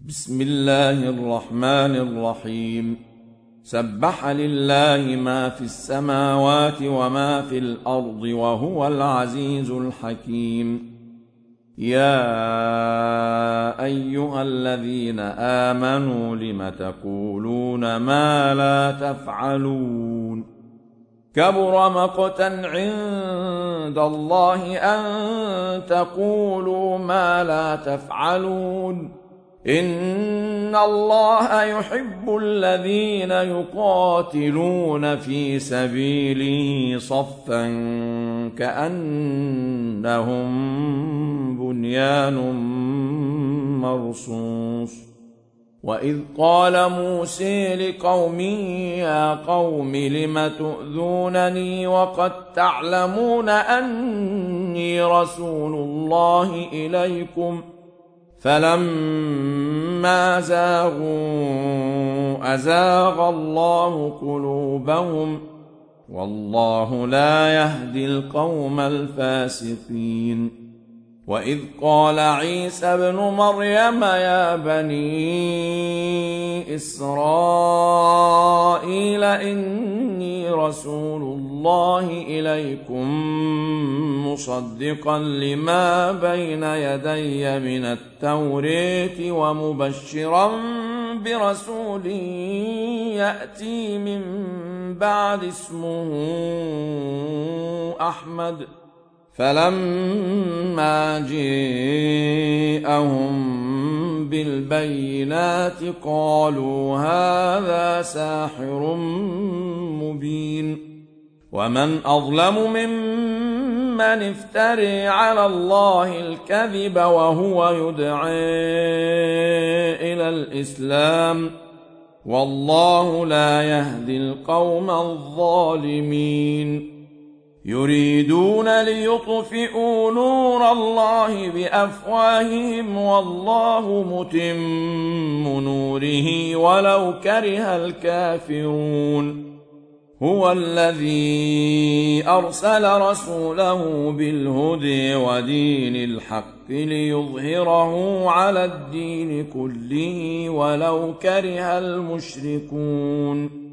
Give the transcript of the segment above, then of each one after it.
بسم الله الرحمن الرحيم. سبح لله ما في السماوات وما في الأرض وهو العزيز الحكيم. يا أيها الذين آمنوا لم تقولون ما لا تفعلون؟ كبر مقتا عند الله أن تقولوا ما لا تفعلون. إن الله يحب الذين يقاتلون في سبيله صفا كأنهم بنيان مرصوص. وإذ قال موسى لقومه يا قوم لم تؤذونني وقد تعلمون أني رسول الله إليكم فلما زاغوا أزاغ الله قلوبهم والله لا يهدي القوم الفاسقين. وإذ قال عيسى ابن مريم يا بني إسرائيل إني رسول الله إليكم مصدقا لما بين يدي من التوراة ومبشرا برسول يأتي من بعد اسمه أحمد. فلما جاءهم بالبينات قالوا هذا ساحر مبين. ومن أظلم ممن افترى على الله الكذب وهو يدعى إلى الإسلام والله لا يهدي القوم الظالمين. يريدون ليطفئوا نور الله بأفواههم والله متم نوره ولو كره الكافرون. هو الذي أرسل رسوله بالهدى ودين الحق ليظهره على الدين كله ولو كره المشركون.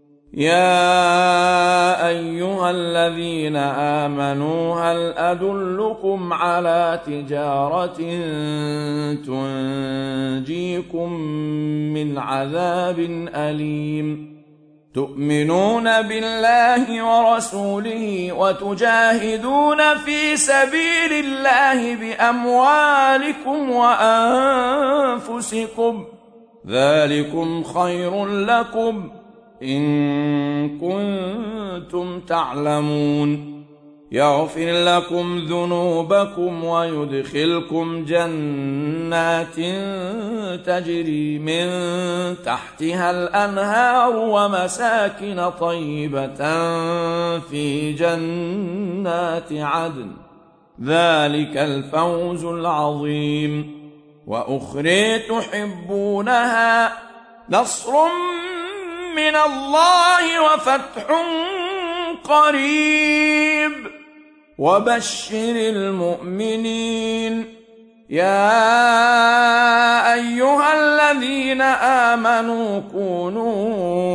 يا أيها الذين آمنوا هل أدلكم على تجارة تنجيكم من عذاب أليم؟ تؤمنون بالله ورسوله وتجاهدون في سبيل الله بأموالكم وأنفسكم ذلكم خير لكم إن كنتم تعلمون. يغفر لكم ذنوبكم ويدخلكم جنات تجري من تحتها الأنهار ومساكن طيبة في جنات عدن ذلك الفوز العظيم. وأخرى تحبونها نصر من الله وفتح قريب وبشر المؤمنين. يا أيها الذين آمنوا كونوا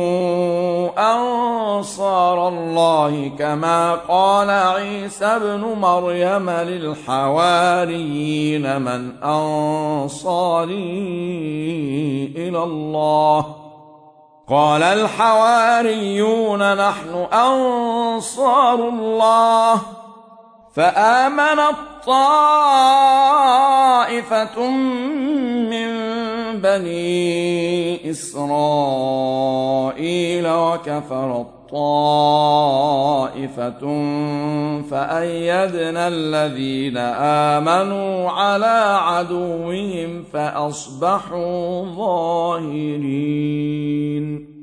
أنصار الله كما قال عيسى ابن مريم للحواريين من أنصاري إلى الله؟ قال الحواريون نحن أنصار الله. فآمنت طائفة من بني إسرائيل وكفرت طائفة فأيدنا الذين آمنوا على عدوهم فأصبحوا ظاهرين.